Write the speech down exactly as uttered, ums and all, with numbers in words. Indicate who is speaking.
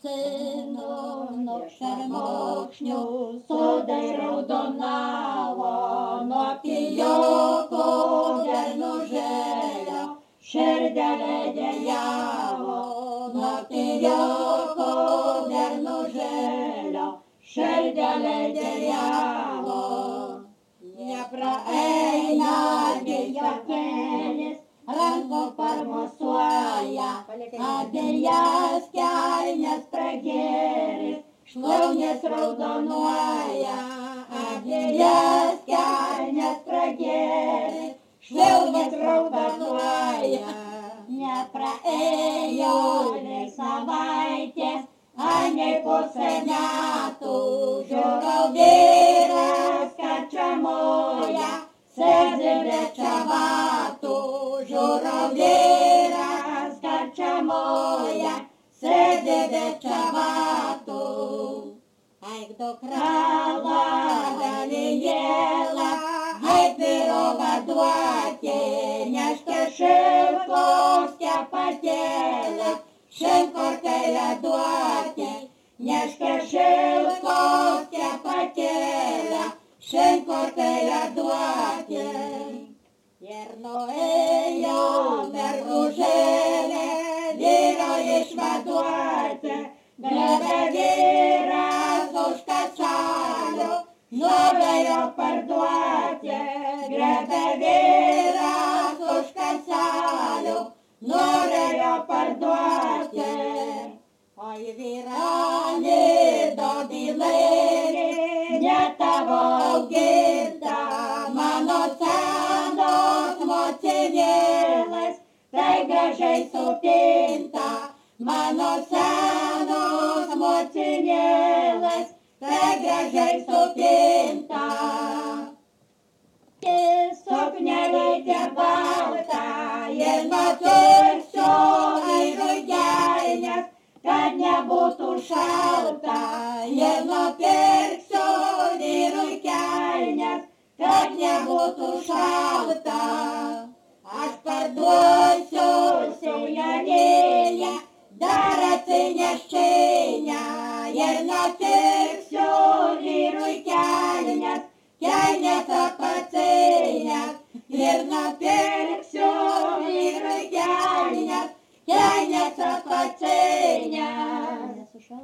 Speaker 1: сину, но шермошню, судай раудонало, но піюку дерну желя, шерделе деяво, но піюку дерну желя, шерделе деяво. Я праейна дійка келіс, ранко пармосуая, а дія скяйня спрегерис, шловня сраудонуая, а дія скяйня спрегерис, шловня сраудонуая. Не праею рисовайтесь, а не посеняту, журавлира скача моя, Седзевечавату, журавлира скача моя, Седзевечавату. Ай, до крала галієла, гай пирога дуаті, няшка шилкостя потела, шенкоркеля дуаті, няшка шилкостя потела, шенкоркеля дуаті. Єрноея мергужеле, віроєш вадуаті, гребе віра зушка цалю, зловею пардуаті, гребе віра зушка цалю, зловею пардуаті. Ой, вірани до білері, не того гінта, маносано смоцінілес, тай гажей супінта, маносано смоцінілес, тай гажей супінта. Сукня літя балта, єдно цирсо і руйняйняс, Кадня буту шалта, єдно персо і руйняйняс, Кадня буту шалта. Аж пардойсо сея лілля, дара циня щиня, єдно цирсо